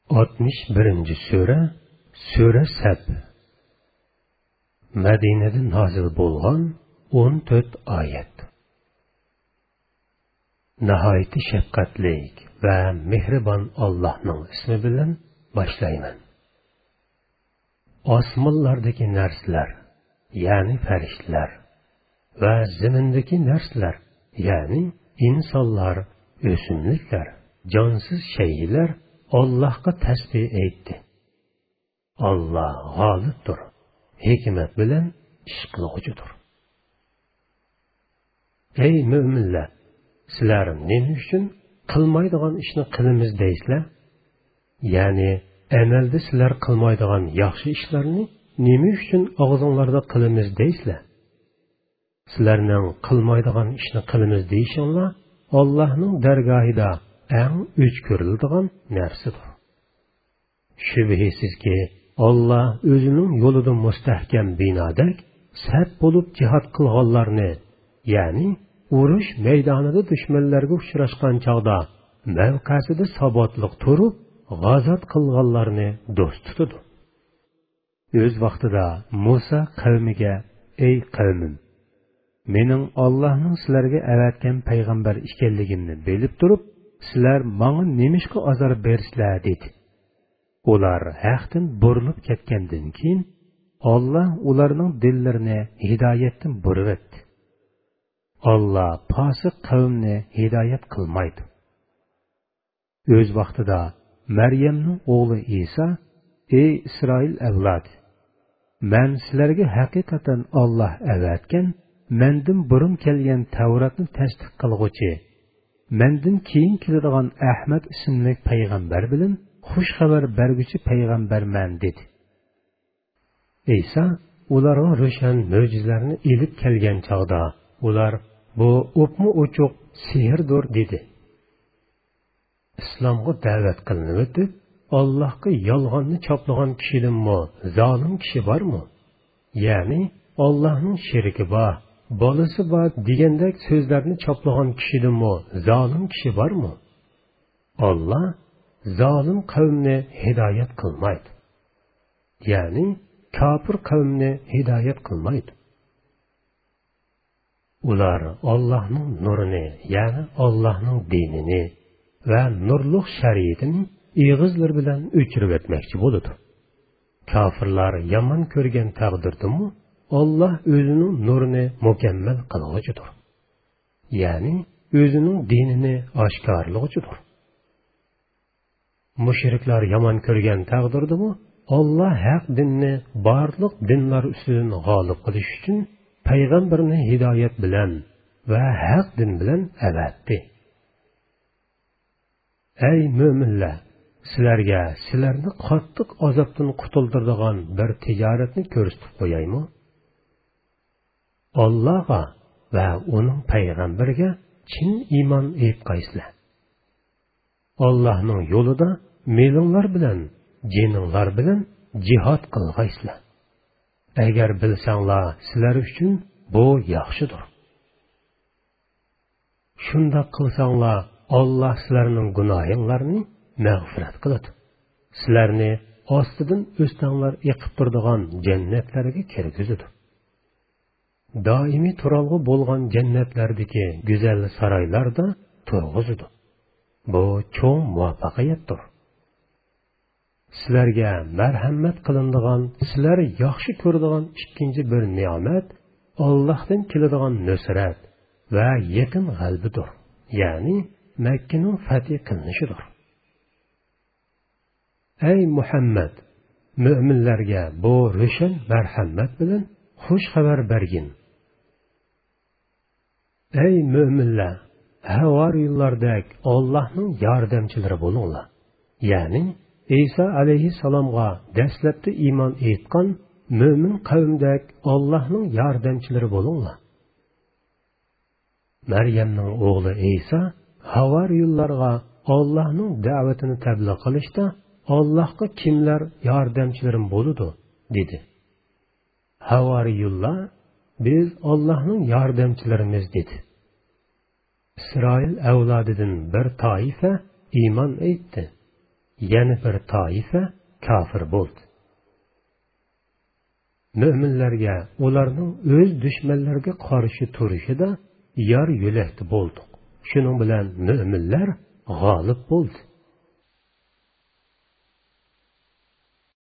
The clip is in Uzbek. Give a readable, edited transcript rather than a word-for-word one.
61. Sura Sura Sab. Madinada nozil bo'lgan 14 oyat. Nihoyatda shafqatli va mehribon Allohning ismi bilan boshlayman. Osmonlardagi narsalar, ya'ni farishtalar va zamindagi narsalar, ya'ni insonlar, o'simliklar, jonsiz shaylar Allohga tasbih aytdi. Alloh g'olibdir, hikmat bilan ish qiluvchidir. Ey mo'minlar, sizlar nima uchun qilmaydigan ishni qilamiz deysizlar? Ya'ni amalda sizlar qilmaydigan yaxshi ishlarni nima uchun og'zinglarda qilamiz deysizlar? Sizlarning qilmaydigan ishni qilamiz deyishinglar Allohning dargohida eng o'chko'riladigan narsadir. Shubhisizki Alloh o'zining yo'lida mustahkam binodek saf bo'lib jihad qilganlarni, ya'ni urush maydonida dushmanlarga uchrashgan chog'da mavqasida sabotliq turib g'azot qilganlarni do'st tutadi. O'z vaqtida Musa qavmiga: "Ey qavmim, mening Allohning sizlarga avatgan payg'ambar ekanligimni bilib turib, sizlar menga nemishqa azor bersizlar?" dedi. Ular haqdan burilib ketgandan keyin Alloh ularning dillarini hidoyatdan burib Alloh fosiq qavmni hidoyat qilmaydi. O'z vaqtida Maryamning o'g'li Isa: "Ey Isroil avlodi, men sizlarga haqiqatan Alloh avatgan, mendan burun kelgan Tavratni tasdiq qilguvchi, mendan keyin keladigan Ahmad ismli payg'ambar bilan xush xabar berguchi payg'ambarman" dedi. Isa ularga ro'shan mo'jizalarni ilib kelgan chog'da ular bu o'pma o'choq sehrdir dedi. Islomga da'vat qilinib o'tib, Allohga yolg'onni choplagan kishidanmi zolim kishi bormi? Ya'ni Allohning sherigi bor, bolasi bor degandek so'zlarni choplagan kishidanmi zolim kishi bormi? Alloh zolim qavmni hidoyat qilmaydi. Ya'ni kofir qavmni hidoyat qilmaydi. Ular Allohning nurini, ya'ni Allohning dinini va nurli shariatini ig'izlar bilan o'chirib o'tmoqchi bo'ladi. Kofirlar yomon ko'rgan taqdirdami, Alloh o'zining nurini mukammal qiluvchidir. Ya'ni o'zining dinini oshkorlovchidir. Mushriklar yomon ko'rgan taqdirdami, Alloh haq dinni barliq dinlar ustidan g'olib qilish uchun payg'ambarni hidoyat bilan va haq din bilan avatdi. Ey mo'minlar, sizlarni qattiq azobdan qutuldiradigan bir tijoratni ko'rsatib qo'yaymi? Allohga va uning payg'ambariga chin iymon etqaysizlar. Allohning yo'lida melinglar bilan, jininglar bilan jihad qilg'aysizlar. Agar bilsanglar, sizlar uchun bu yaxshidir. Shunda qilsanglar, Alloh sizlarning gunohinglarni mag'firat qiladi. Sizlarni ostidan o'stanglar eqib turadigan jannatlarga kirgizadi. Doimiy turalg'i bo'lgan jannatlardagi go'zal saroylarda turg'izadi. Bu cho'ng muvaffaqiyatdir. Sizlarga marhamat qilinadigan, sizlar yaxshi ko'radigan ikkinchi bir ne'mat Allohdan keladigan nusrat va yaqin g'albidir. Ya'ni Makkaning fath qilinishidir. Ey Muhammad, mo'minlarga bu ro'shan marhamat bilan xush xabar bergin. Ey mo'minlar, havoriylardek Allohning yordamchilari bo'linglar. Ya'ni Isa alayhissalomga dastlabda iymon etgan mo'min qavmdek Allohning yordamchilari bo'linglar. Maryamning o'g'li Isa havoriylarga Allohning da'vatini tabliğ qilishda Allohga kimlar yordamchilarim bo'ladi dedi. Havoriylar biz Allohning yordamchilarimiz dedi. İsrail avlodidan bir toifa iymon etdi. yana bir toifa kofir bo'ldi. Mo'minlarga ularning o'z dushmanlariga qarshi turishida yor yo'lakda bo'ldik. Shuning bilan mo'minlar g'olib bo'ldi.